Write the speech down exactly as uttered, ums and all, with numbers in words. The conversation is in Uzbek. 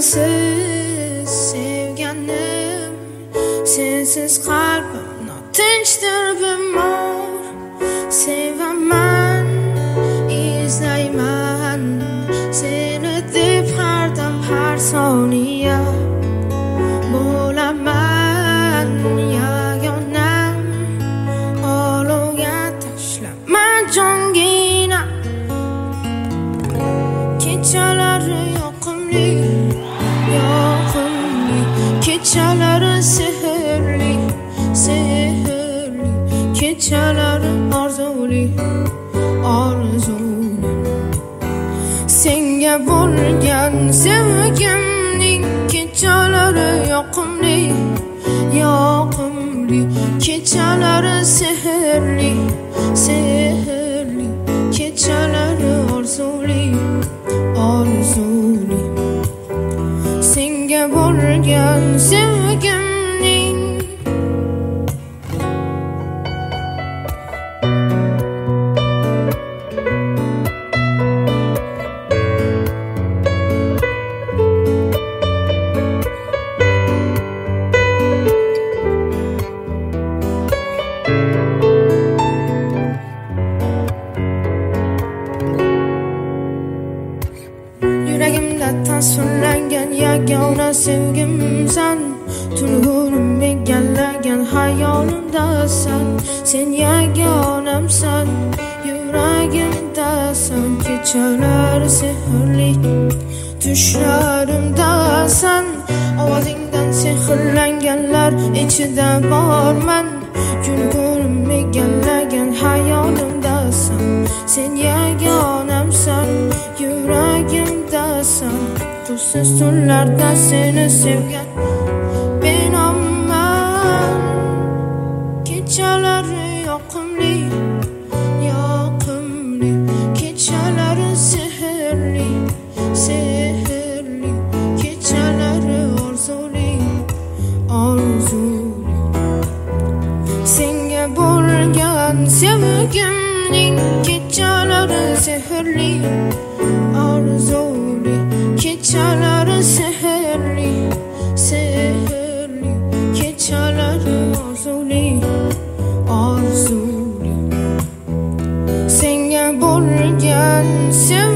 sensiz sevganim, sensiz qalbim notinchdir bemor. Sevaman, izlayman seni deb har dam har soniya. Bo'laman yagonam, olovga tashlama jongina. Kechalari yoqimli, yoqimli, kechalari sehrli, sehrli, kechalari orzuli, orzuli. Senga bo'lgan sevgimning kechalari yoqimli, yoqimli, kechalari sehrli, sehrli, kechalari orzuli, orzuli. Senga bo'lgan sevgimning yuragimda tasvirlangan yagona sevgimsan. Tunurim egallagan hayolimdasan. Sen yagonamsan, yuragimdasan. Kechalar sehrli, tushlarimdasan. Ovozingdan sehrlanganlar ichida borman. Tunurim egallagan hayolimdasan. Sen yagonamsan, yuragimdasan. Tuzsiz tunlarda seni sevgan benomman. Kechalari yoqimli, yoqimli, kechalari sehrli, sehrli, kechalari orzuli, orzuli. Senga bo'lgan sevgimning kechalari sehrli, orzuli, kechalari sehrli, sehrli, kechalari orzuli, orzuli. Senga bo'lgan sevgimning